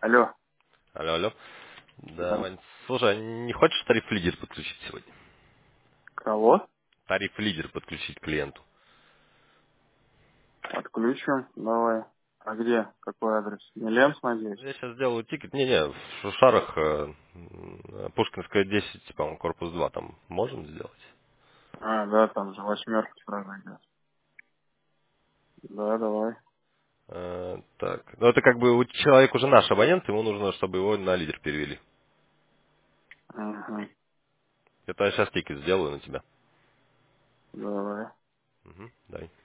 Алло. Алло, алло. Да, Да. Вань, слушай, а не хочешь тариф-лидер подключить сегодня? Кого? Тариф-лидер подключить клиенту. Отключим. Давай. А где? Какой адрес? Миленс, надеюсь? Я сейчас сделаю тикет. Не-не, в Шушарах, Пушкинская 10, по-моему, корпус 2, там можем сделать? А, да, там же восьмерка сразу идет. Да, давай. Так, ну это как бы человек уже наш абонент, ему нужно, чтобы его на лидер перевели. Угу. Это я сейчас тикет сделаю на тебя. Давай. Угу, дай.